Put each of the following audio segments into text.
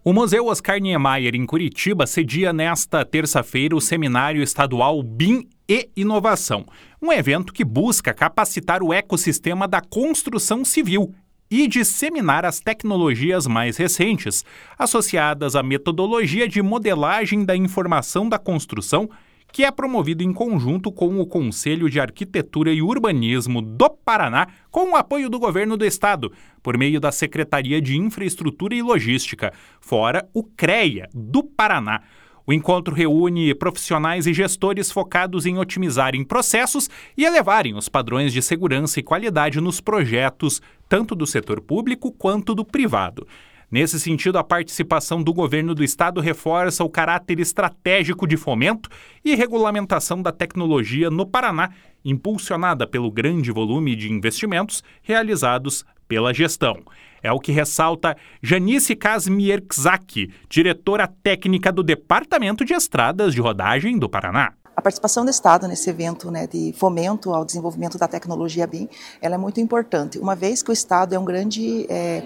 O Museu Oscar Niemeyer, em Curitiba, cedia nesta terça-feira o Seminário Estadual BIM e Inovação, um evento que busca capacitar o ecossistema da construção civil e disseminar as tecnologias mais recentes, associadas à metodologia de modelagem da informação da construção, que é promovido em conjunto com o Conselho de Arquitetura e Urbanismo do Paraná, com o apoio do Governo do Estado, por meio da Secretaria de Infraestrutura e Logística, fora o CREA do Paraná. O encontro reúne profissionais e gestores focados em otimizarem processos e elevarem os padrões de segurança e qualidade nos projetos, tanto do setor público quanto do privado. Nesse sentido, a participação do Governo do Estado reforça o caráter estratégico de fomento e regulamentação da tecnologia no Paraná, impulsionada pelo grande volume de investimentos realizados pela gestão. É o que ressalta Janice Kazmierczak, diretora técnica do Departamento de Estradas de Rodagem do Paraná. A participação do Estado nesse evento, de fomento ao desenvolvimento da tecnologia BIM, ela é muito importante, uma vez que o Estado é um grande,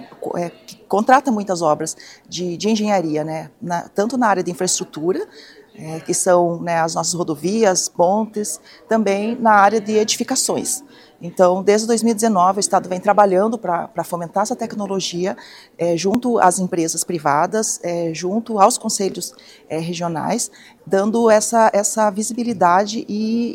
que contrata muitas obras de engenharia, tanto na área de infraestrutura, que são as nossas rodovias, pontes, também na área de edificações. Então, desde 2019, o Estado vem trabalhando para fomentar essa tecnologia junto às empresas privadas, junto aos conselhos regionais, dando essa visibilidade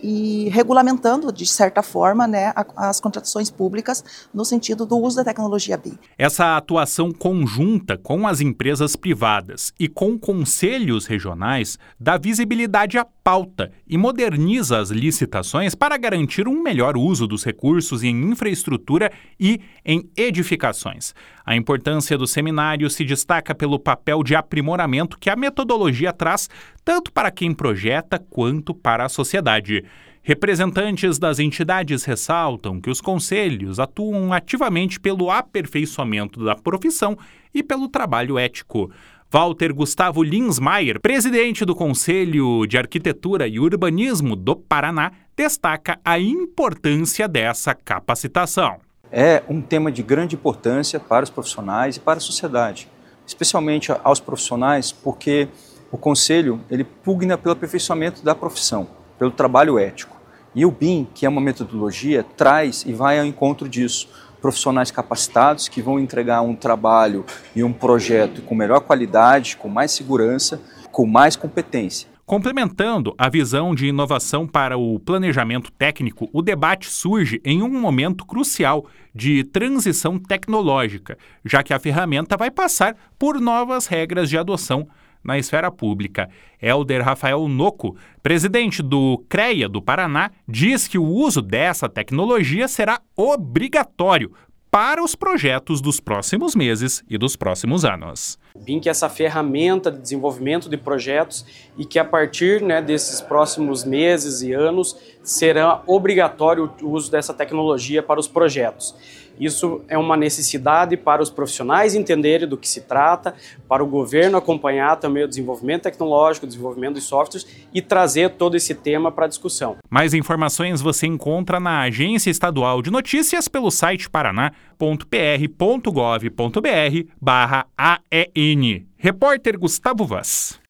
e regulamentando, de certa forma, as contratações públicas no sentido do uso da tecnologia BIM. Essa atuação conjunta com as empresas privadas e com conselhos regionais dá visibilidade à pauta e moderniza as licitações para garantir um melhor uso dos recursos em infraestrutura e em edificações. A importância do seminário se destaca pelo papel de aprimoramento que a metodologia traz tanto para quem projeta quanto para a sociedade. Representantes das entidades ressaltam que os conselhos atuam ativamente pelo aperfeiçoamento da profissão e pelo trabalho ético. Walter Gustavo Linsmaier, presidente do Conselho de Arquitetura e Urbanismo do Paraná, destaca a importância dessa capacitação. É um tema de grande importância para os profissionais e para a sociedade, especialmente aos profissionais, porque o Conselho ele pugna pelo aperfeiçoamento da profissão, pelo trabalho ético. E o BIM, que é uma metodologia, traz e vai ao encontro disso. Profissionais capacitados que vão entregar um trabalho e um projeto com melhor qualidade, com mais segurança, com mais competência. Complementando a visão de inovação para o planejamento técnico, o debate surge em um momento crucial de transição tecnológica, já que a ferramenta vai passar por novas regras de adoção na esfera pública. Helder Rafael Noco, presidente do CREA do Paraná, diz que o uso dessa tecnologia será obrigatório para os projetos dos próximos meses e dos próximos anos. O BIM que é essa ferramenta de desenvolvimento de projetos e que a partir desses próximos meses e anos será obrigatório o uso dessa tecnologia para os projetos. Isso é uma necessidade para os profissionais entenderem do que se trata, para o governo acompanhar também o desenvolvimento tecnológico, o desenvolvimento de softwares e trazer todo esse tema para a discussão. Mais informações você encontra na Agência Estadual de Notícias pelo site paraná.pr.gov.br/AEN. Repórter Gustavo Vaz.